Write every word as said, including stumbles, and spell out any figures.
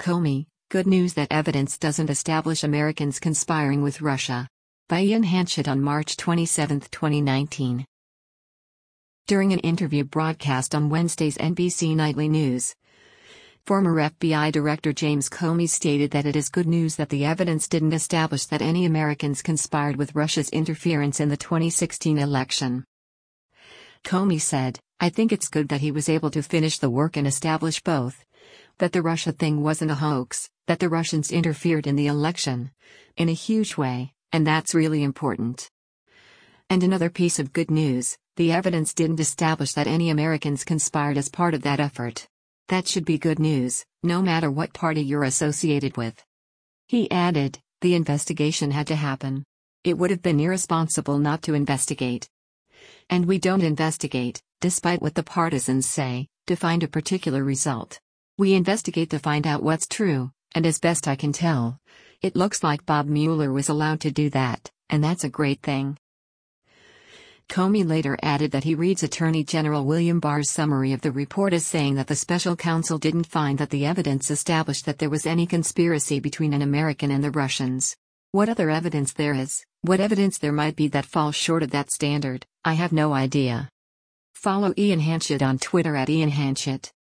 Comey, good news that evidence doesn't establish Americans conspiring with Russia. By Ian Hanchett on March twenty-seventh, twenty nineteen. During an interview broadcast on Wednesday's N B C Nightly News, former F B I Director James Comey stated that it is good news that the evidence didn't establish that any Americans conspired with Russia's interference in the twenty sixteen election. Comey said, "I think it's good that he was able to finish the work and establish both. That the Russia thing wasn't a hoax, that the Russians interfered in the election. In a huge way, and that's really important. And another piece of good news, the evidence didn't establish that any Americans conspired as part of that effort. That should be good news, no matter what party you're associated with." He added, "The investigation had to happen. It would have been irresponsible not to investigate. And we don't investigate, despite what the partisans say, to find a particular result. We investigate to find out what's true, and as best I can tell, it looks like Bob Mueller was allowed to do that, and that's a great thing." Comey later added that he reads Attorney General William Barr's summary of the report as saying that the special counsel didn't find that the evidence established that there was any conspiracy between an American and the Russians. What other evidence there is, what evidence there might be that falls short of that standard, I have no idea. Follow Ian Hanchett on Twitter at Ian Hanchett.